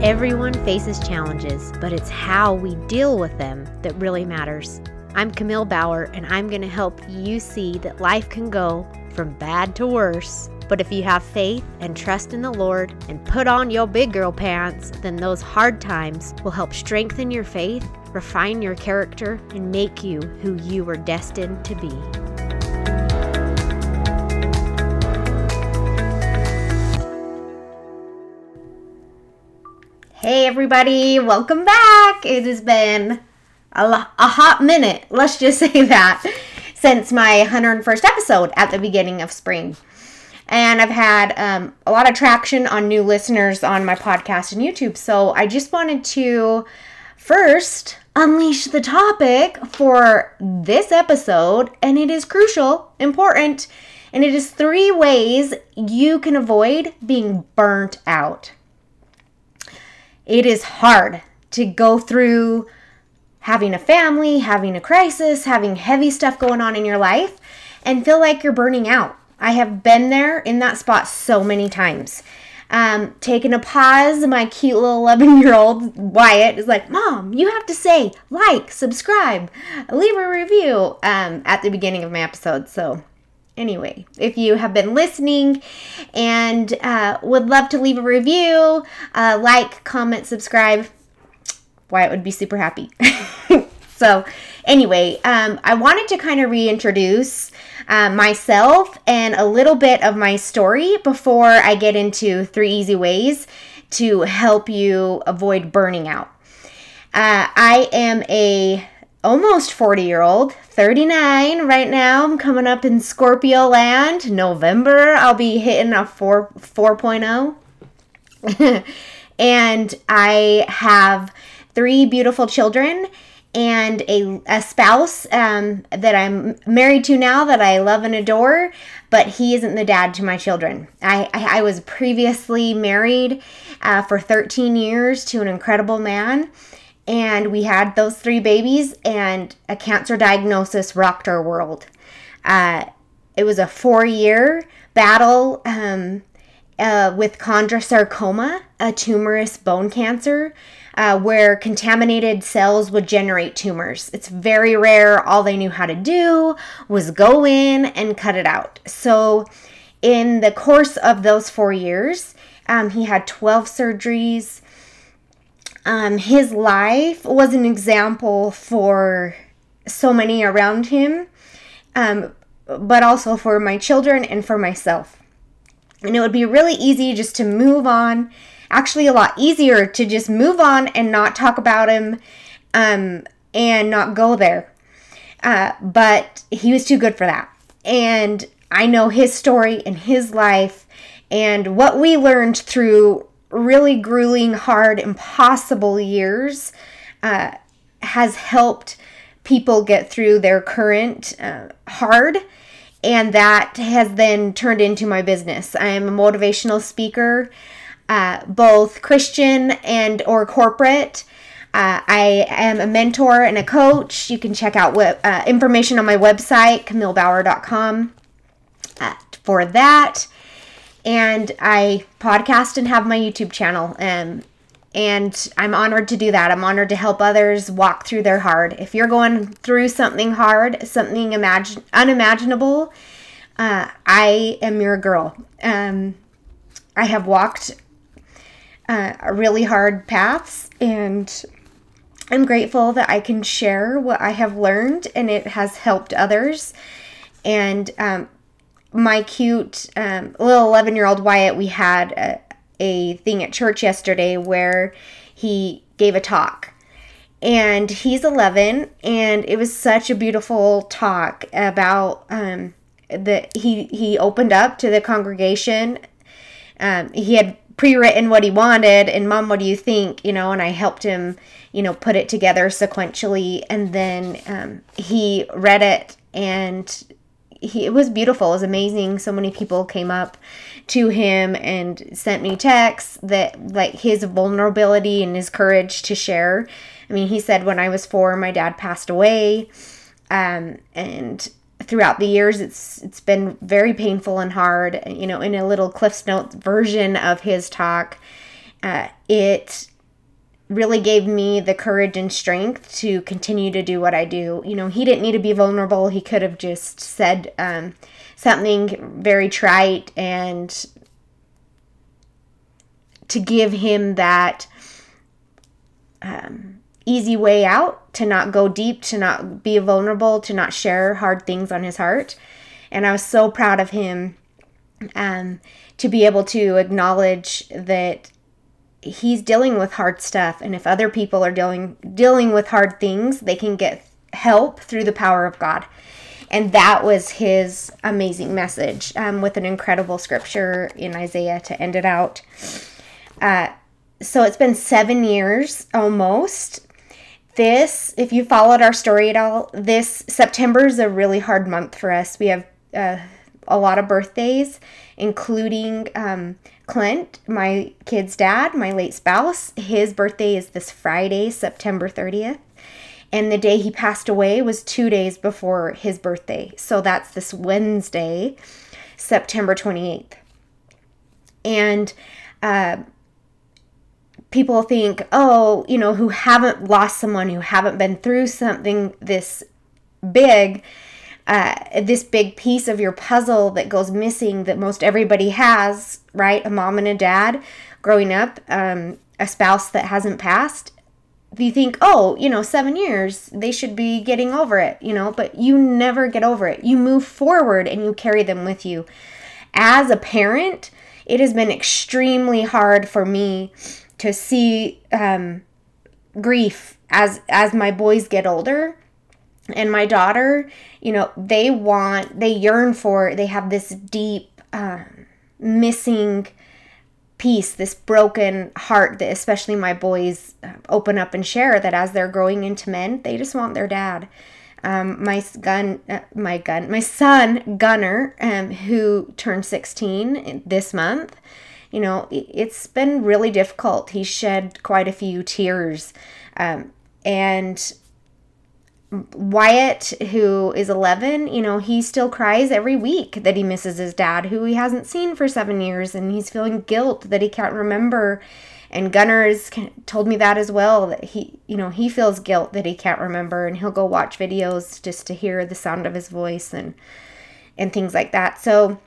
Everyone faces challenges, but it's how we deal with them that really matters. I'm Camille Bauer, and I'm going to help you see that life can go from bad to worse. But if you have faith and trust in the Lord and put on your big girl pants, then those hard times will help strengthen your faith, refine your character, and make you who you were destined to be. Hey everybody, welcome back. It has been a hot minute, let's just say that, since my 101st episode at the beginning of spring. And I've had a lot of traction on new listeners on my podcast and YouTube. So I just wanted to first unleash the topic for this episode. And it is crucial, important, and it is 3 ways you can avoid being burnt out. It is hard to go through having a family, having a crisis, having heavy stuff going on in your life, and feel like you're burning out. I have been there in that spot so many times. Taking a pause, my cute little 11-year-old Wyatt is like, Mom, you have to say like, subscribe, leave a review at the beginning of my episode. So anyway, if you have been listening and would love to leave a review, like, comment, subscribe, Wyatt would be super happy. So anyway, I wanted to kind of reintroduce myself and a little bit of my story before I get into 3 easy ways to help you avoid burning out. I am a almost 40-year-old, 39 right now. I'm coming up in Scorpio land. November, I'll be hitting a 4.0. And I have 3 beautiful children and a spouse that I'm married to now that I love and adore, but he isn't the dad to my children. I was previously married for 13 years to an incredible man, and we had those 3 babies, and a cancer diagnosis rocked our world. It was a 4-year battle with chondrosarcoma, a tumorous bone cancer, where contaminated cells would generate tumors. It's very rare. All they knew how to do was go in and cut it out. So in the course of those 4 years, he had 12 surgeries. His life was an example for so many around him, but also for my children and for myself. And it would be really easy just to move on. Actually, a lot easier to just move on and not talk about him and not go there. But he was too good for that. And I know his story and his life and what we learned through really grueling, hard, impossible years has helped people get through their current hard. And that has then turned into my business. I am a motivational speaker, both Christian and or corporate. I am a mentor and a coach. You can check out information on my website, CamilleBauer.com, for that. And I podcast and have my YouTube channel. And I'm honored to do that. I'm honored to help others walk through their hard. If you're going through something hard, something unimaginable, I am your girl. I have walked really hard paths, and I'm grateful that I can share what I have learned, and it has helped others. And my cute little 11-year-old Wyatt, we had a thing at church yesterday where he gave a talk. And he's 11, and it was such a beautiful talk about that he opened up to the congregation. He had pre-written what he wanted, and Mom, what do you think? And I helped him, put it together sequentially, and then he read it, and it was beautiful. It was amazing. So many people came up to him and sent me texts that, like, his vulnerability and his courage to share. I mean, he said, when I was 4, my dad passed away, and throughout the years, it's been very painful and hard. In a little Cliff's Notes version of his talk, it really gave me the courage and strength to continue to do what I do. He didn't need to be vulnerable. He could have just said something very trite, and to give him that easy way out, to not go deep, to not be vulnerable, to not share hard things on his heart. And I was so proud of him to be able to acknowledge that he's dealing with hard stuff. And if other people are dealing with hard things, they can get help through the power of God. And that was his amazing message, with an incredible scripture in Isaiah to end it out. So it's been 7 years almost. If you followed our story at all, this September is a really hard month for us. We have a lot of birthdays, including Clint, my kid's dad, my late spouse. His birthday is this Friday, September 30th. And the day he passed away was 2 days before his birthday. So that's this Wednesday, September 28th. And people think, who haven't lost someone, who haven't been through something this big piece of your puzzle that goes missing, that most everybody has, right? A mom and a dad growing up, a spouse that hasn't passed. You think, 7 years, they should be getting over it, but you never get over it. You move forward and you carry them with you. As a parent, it has been extremely hard for me to see grief as my boys get older. And my daughter, they yearn for, they have this deep missing piece, this broken heart that especially my boys open up and share, that as they're growing into men, they just want their dad. My son Gunner, who turned 16 this month, it's been really difficult. He shed quite a few tears. And Wyatt, who is 11, he still cries every week that he misses his dad, who he hasn't seen for 7 years, and he's feeling guilt that he can't remember. And Gunnar has told me that as well, that he feels guilt that he can't remember, and he'll go watch videos just to hear the sound of his voice and things like that. So,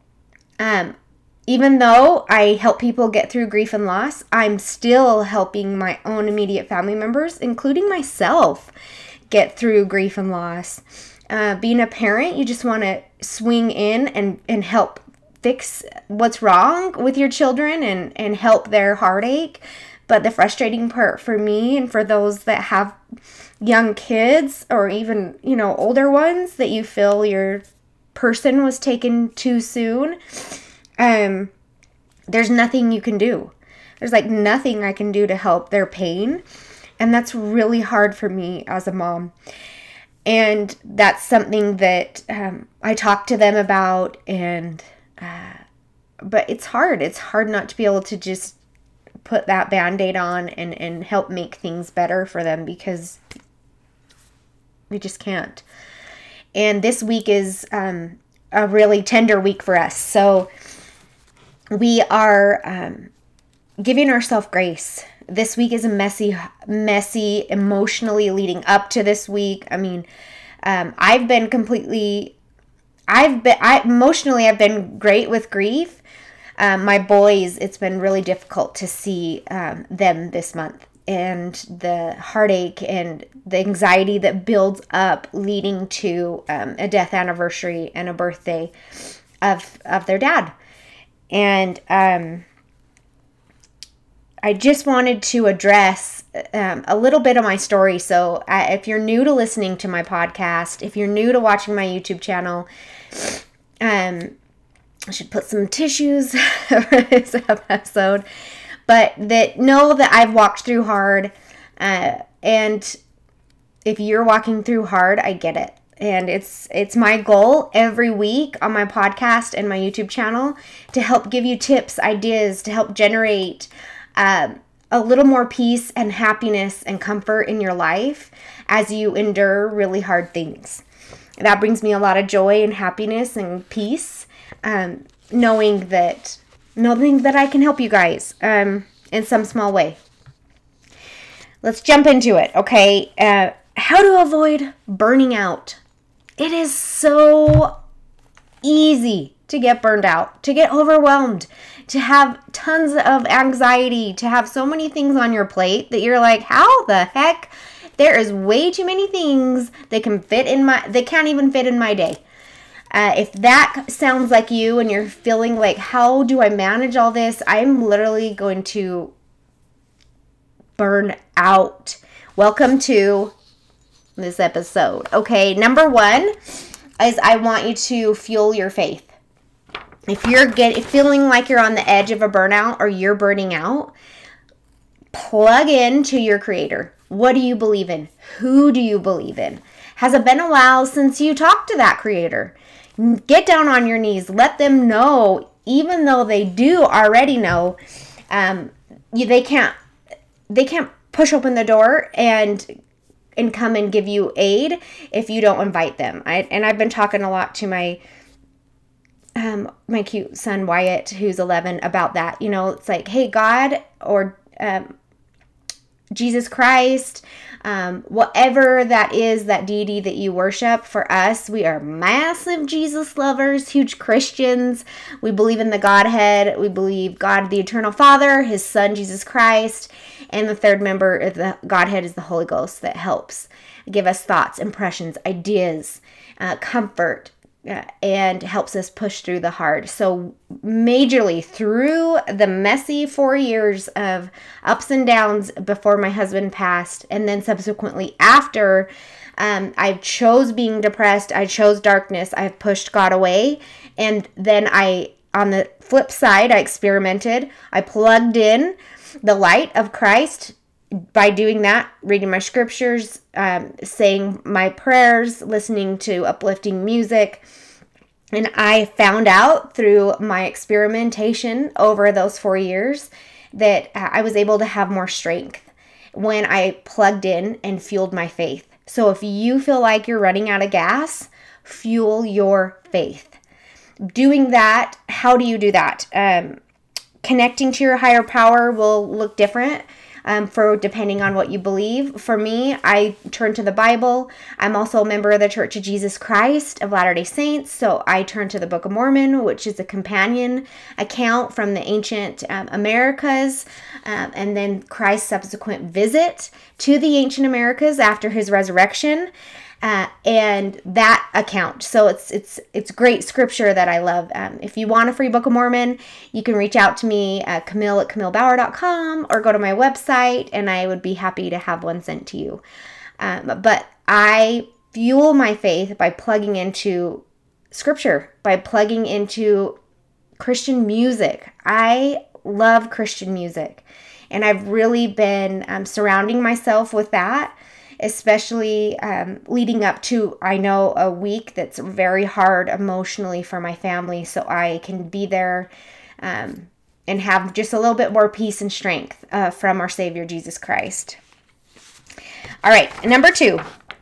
even though I help people get through grief and loss, I'm still helping my own immediate family members, including myself, get through grief and loss. Being a parent, you just want to swing in and help fix what's wrong with your children and help their heartache. But the frustrating part for me, and for those that have young kids or even, older ones, that you feel your person was taken too soon, there's nothing you can do. There's nothing I can do to help their pain. And that's really hard for me as a mom. And that's something that I talk to them about. But it's hard. It's hard not to be able to just put that Band-Aid on and help make things better for them, because we just can't. And this week is a really tender week for us. So we are giving ourselves grace. This week is a messy, emotionally leading up to this week. I mean, I've been great with grief. My boys, it's been really difficult to see them this month, and the heartache and the anxiety that builds up leading to a death anniversary and a birthday of their dad. And I just wanted to address a little bit of my story. So if you're new to listening to my podcast, if you're new to watching my YouTube channel, I should put some tissues for this episode. But know that I've walked through hard. And if you're walking through hard, I get it. And it's my goal every week on my podcast and my YouTube channel to help give you tips, ideas, to help generate a little more peace and happiness and comfort in your life as you endure really hard things. That brings me a lot of joy and happiness and peace, knowing that I can help you guys in some small way. let's jump into it, okay? How to avoid burning out. It is so easy to get burned out, to get overwhelmed, to have tons of anxiety, to have so many things on your plate that you're like, how the heck? There is way too many things that can't even fit in my day. If that sounds like you and you're feeling like, how do I manage all this? I'm literally going to burn out. Welcome to this episode. Okay, number one is I want you to fuel your faith. If you're feeling like you're on the edge of a burnout or you're burning out, plug into your Creator. What do you believe in? Who do you believe in? Has it been a while since you talked to that Creator? Get down on your knees. Let them know, even though they do already know, they can't push open the door and come and give you aid if you don't invite them. I've been talking a lot to my cute son Wyatt, who's 11, about that. It's like, hey, God or Jesus Christ, whatever that is, that deity that you worship. For us, we are massive Jesus lovers, huge Christians. We believe in the Godhead. We believe God, the eternal Father, his Son, Jesus Christ, and the third member of the Godhead is the Holy Ghost that helps give us thoughts, impressions, ideas, comfort, and helps us push through the hard. So majorly through the messy 4 years of ups and downs before my husband passed, and then subsequently after, I chose being depressed. I chose darkness. I've pushed God away. And then on the flip side, I experimented. I plugged in the light of Christ by doing that, reading my scriptures, saying my prayers, listening to uplifting music. And I found out through my experimentation over those 4 years that I was able to have more strength when I plugged in and fueled my faith. So if you feel like you're running out of gas, fuel your faith. Doing that, how do you do that? Connecting to your higher power will look different for depending on what you believe. For me, I turn to the Bible. I'm also a member of the Church of Jesus Christ of Latter-day Saints, so I turn to the Book of Mormon, which is a companion account from the ancient Americas, and then Christ's subsequent visit to the ancient Americas after his resurrection. And that account. So it's great scripture that I love. If you want a free Book of Mormon, you can reach out to me at Camille@CamilleBauer.com or go to my website, and I would be happy to have one sent to you. But I fuel my faith by plugging into scripture, by plugging into Christian music. I love Christian music, and I've really been surrounding myself with that, especially leading up to, I know, a week that's very hard emotionally for my family, so I can be there and have just a little bit more peace and strength from our Savior, Jesus Christ. All right, number 2,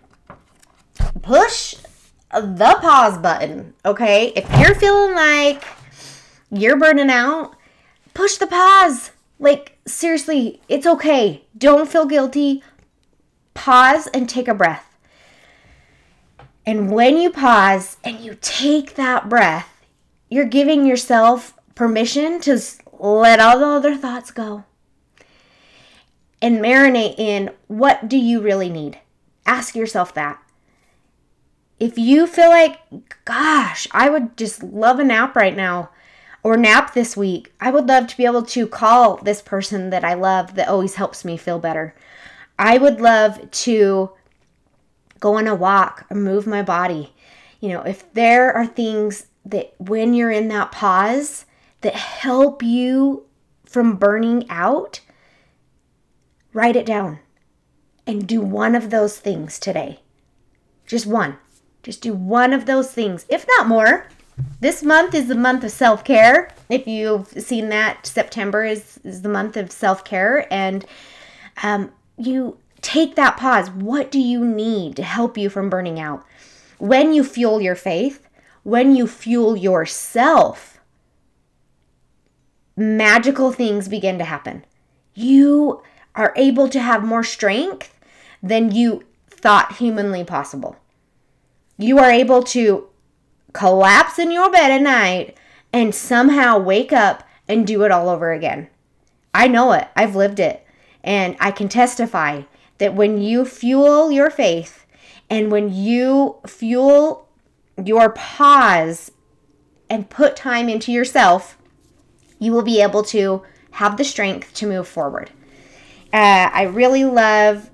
push the pause button, okay? If you're feeling like you're burning out, push the pause. Like, seriously, it's okay. Don't feel guilty. Pause and take a breath. And when you pause and you take that breath, you're giving yourself permission to let all the other thoughts go and marinate in, what do you really need? Ask yourself that. If you feel like, gosh, I would just love a nap right now, or nap this week, I would love to be able to call this person that I love that always helps me feel better. I would love to go on a walk or move my body. If there are things that when you're in that pause that help you from burning out, write it down and do one of those things today. Just one. Just do one of those things, if not more. This month is the month of self-care. If you've seen that, September is the month of self-care, and you take that pause. What do you need to help you from burning out? When you fuel your faith, when you fuel yourself, magical things begin to happen. You are able to have more strength than you thought humanly possible. You are able to collapse in your bed at night and somehow wake up and do it all over again. I know it. I've lived it. And I can testify that when you fuel your faith and when you fuel your pause and put time into yourself, you will be able to have the strength to move forward. I really love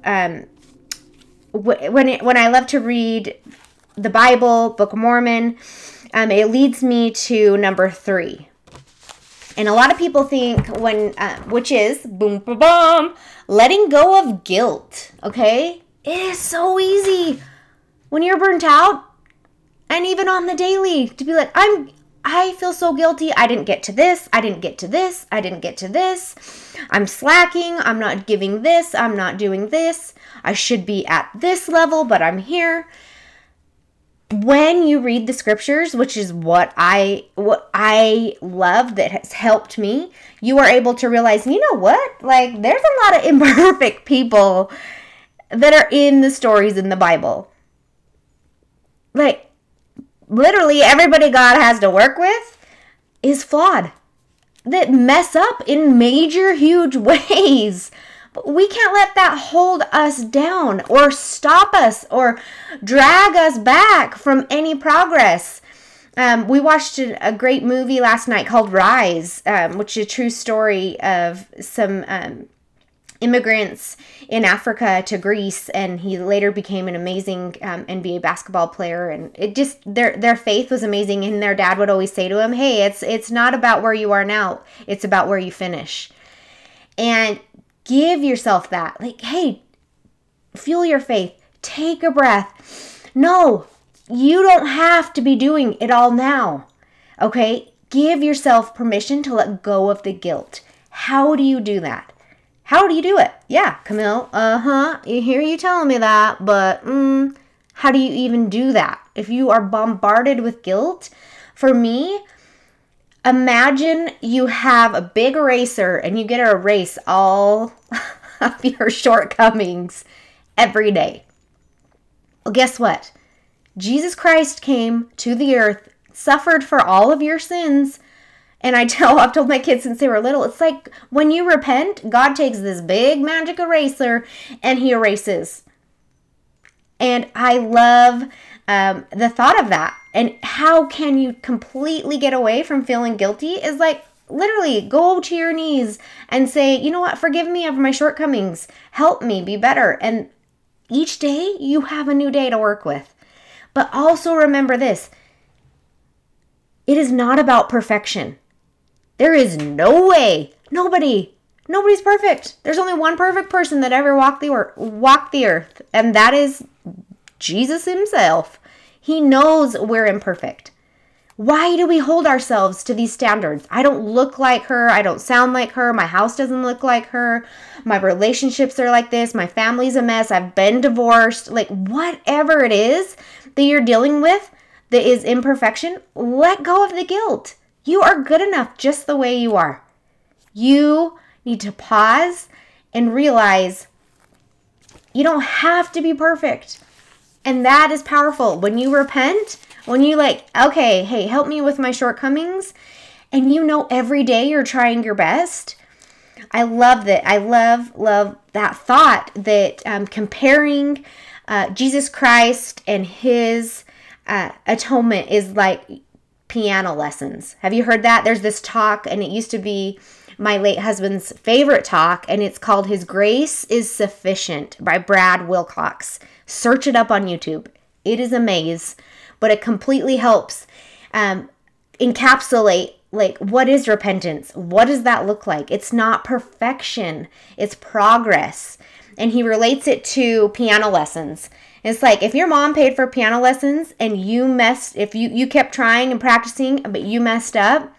when I love to read the Bible, Book of Mormon. It leads me to number 3. And a lot of people think which is, boom, boom, boom, letting go of guilt, okay? It is so easy when you're burnt out and even on the daily to be like, I feel so guilty. I didn't get to this. I didn't get to this. I didn't get to this. I'm slacking. I'm not giving this. I'm not doing this. I should be at this level, but I'm here. When you read the scriptures, which is what I love that has helped me, you are able to realize, you know what? Like, there's a lot of imperfect people that are in the stories in the Bible. Like, literally everybody God has to work with is flawed. That mess up in major, huge ways. But we can't let that hold us down or stop us or drag us back from any progress. We watched a great movie last night called Rise, which is a true story of some immigrants in Africa to Greece, and he later became an amazing NBA basketball player. And it just their faith was amazing. And their dad would always say to him, "Hey, it's not about where you are now; it's about where you finish." And give yourself that. Like, hey, fuel your faith. Take a breath. No, you don't have to be doing it all now. Okay? Give yourself permission to let go of the guilt. How do you do that? How do you do it? Yeah, Camille. I hear you telling me that, but how do you even do that? If you are bombarded with guilt, for me, imagine you have a big eraser and you get to erase all of your shortcomings every day. Well, guess what? Jesus Christ came to the earth, suffered for all of your sins. And I've told my kids since they were little, it's like when you repent, God takes this big magic eraser and he erases. And I love the thought of that. And how can you completely get away from feeling guilty is like literally go to your knees and say, you know what, forgive me of my shortcomings. Help me be better. And each day you have a new day to work with. But also remember this. It is not about perfection. There is no way. Nobody's perfect. There's only one perfect person that ever walked the earth. And that is Jesus himself. He knows we're imperfect. Why do we hold ourselves to these standards? I don't look like her. I don't sound like her. My house doesn't look like her. My relationships are like this. My family's a mess. I've been divorced. Like whatever it is that you're dealing with that is imperfection, let go of the guilt. You are good enough just the way you are. You need to pause and realize you don't have to be perfect. And that is powerful. When you repent, when you okay, hey, help me with my shortcomings, and you know every day you're trying your best. I love that. I love that thought that comparing Jesus Christ and his atonement is like piano lessons. Have you heard that? There's this talk, and it used to be my late husband's favorite talk, and it's called His Grace is Sufficient by Brad Wilcox. Search it up on YouTube. It is a maze, but it completely helps encapsulate what is repentance? What does that look like? It's not perfection. It's progress. And he relates it to piano lessons. It's like if your mom paid for piano lessons and if you kept trying and practicing, but you messed up,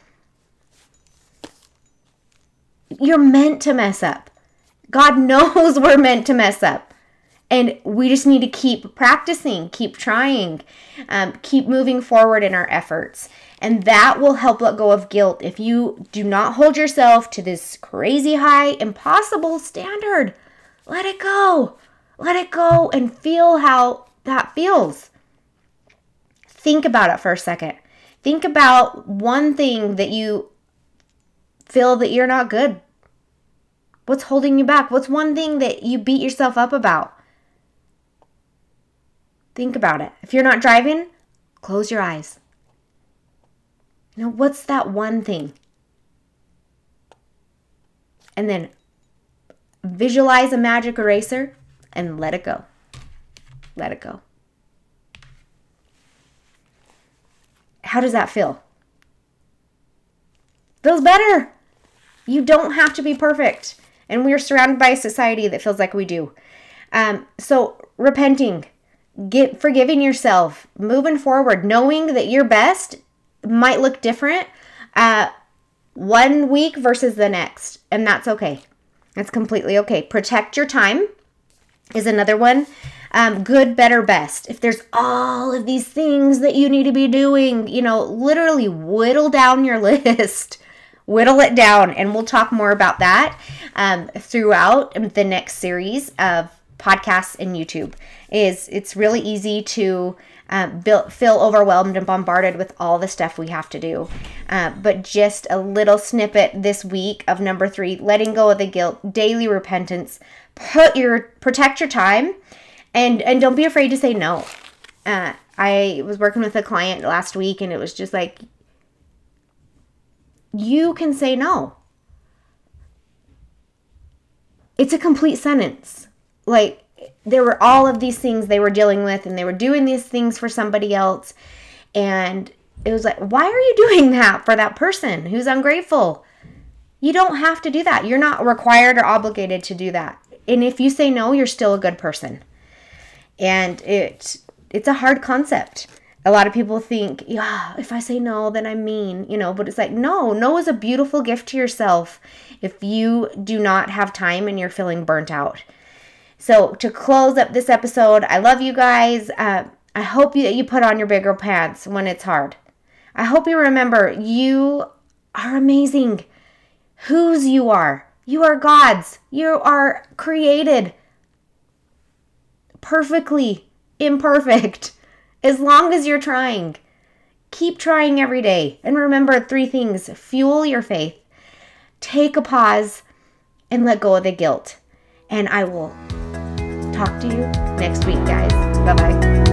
you're meant to mess up. God knows we're meant to mess up. And we just need to keep practicing, keep trying, keep moving forward in our efforts. And that will help let go of guilt. If you do not hold yourself to this crazy high, impossible standard, let it go. Let it go and feel how that feels. Think about it for a second. Think about one thing that you feel that you're not good. What's holding you back? What's one thing that you beat yourself up about? Think about it. If you're not driving, close your eyes. What's that one thing? And then visualize a magic eraser and let it go. Let it go. How does that feel? Feels better. You don't have to be perfect. And we're surrounded by a society that feels like we do. So repenting, forgiving yourself, moving forward, knowing that your best might look different 1 week versus the next. And that's okay. That's completely okay. Protect your time is another one. Good, better, best. If there's all of these things that you need to be doing, literally whittle down your list. Whittle it down. And we'll talk more about that throughout the next series of podcasts and YouTube. It's really easy to feel overwhelmed and bombarded with all the stuff we have to do. But just a little snippet this week of number 3, letting go of the guilt, daily repentance, protect your time, and don't be afraid to say no. I was working with a client last week, and it was just like, you can say no. It's a complete sentence. Like, there were all of these things they were dealing with, and they were doing these things for somebody else. And it was like, why are you doing that for that person who's ungrateful? You don't have to do that. You're not required or obligated to do that. And if you say no, you're still a good person. And it's a hard concept. A lot of people think, yeah, if I say no, then I'm mean, but it's like, no is a beautiful gift to yourself if you do not have time and you're feeling burnt out. So to close up this episode, I love you guys. I hope you put on your bigger pants when it's hard. I hope you remember you are amazing. Whose you are. You are God's. You are created perfectly imperfect. As long as you're trying. Keep trying every day. And remember 3 things. Fuel your faith. Take a pause and let go of the guilt. And I will talk to you next week, guys. Bye-bye.